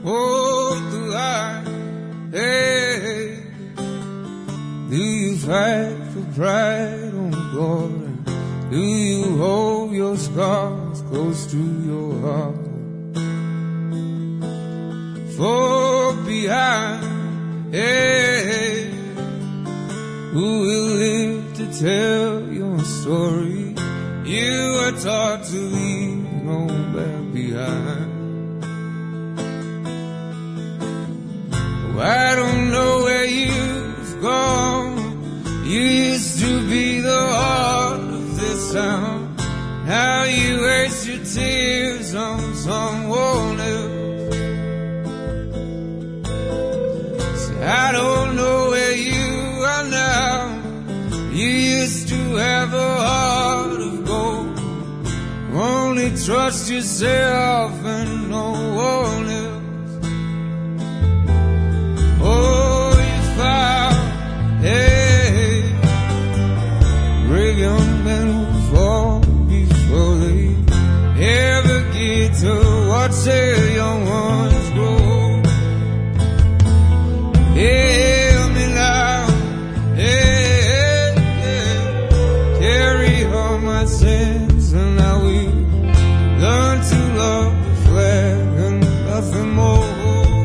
hold the line? Hey, do you fight for pride on glory? Do you hold your scars close to your heart? For behind, hey, who will live to tell your story? You are taught to leave no man behind. Oh, I don't know where you've gone. You used to be the heart of this town. Now you waste your tears on someone else. I don't know where you are now. You used to have a heart of gold. Only trust yourself and no one else. Oh, you found, hey, brave young men who fall before they ever get to watch their young ones grow. Hear me now, hey, hey, carry all my sins and I will learn to love the flag and nothing more.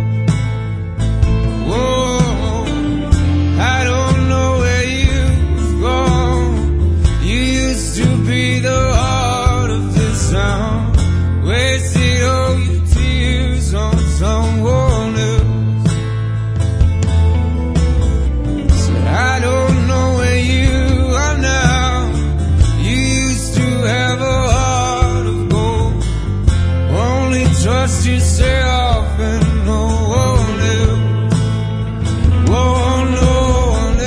Whoa, I don't know where you've gone. You used to be the heart of this town. Wasted all your tears on someone else. I don't know where you are now. You used to have a heart of gold. Only trust yourself and no one else. Oh, no one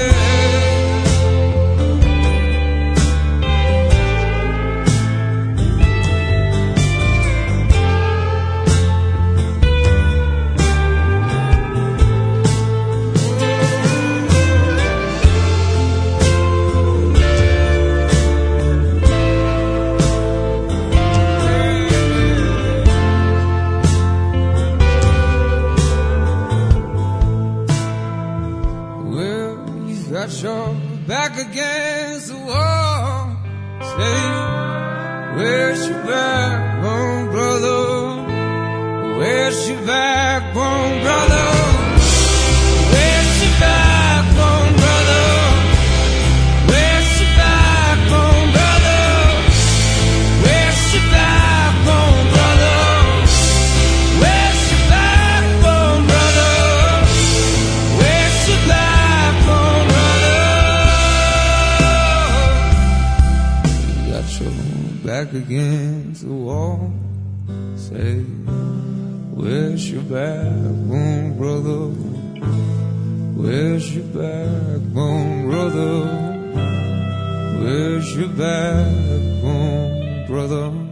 got your back against the wall. Say, where's your backbone, brother? Where's your backbone, brother? Where's your backbone, brother? Where's your backbone, brother? Where's your backbone, brother? Where's your backbone, brother? Where's your backbone, brother? You got your back against the wall. Say, where's your backbone, brother? Where's your backbone, brother? Where's your backbone, brother?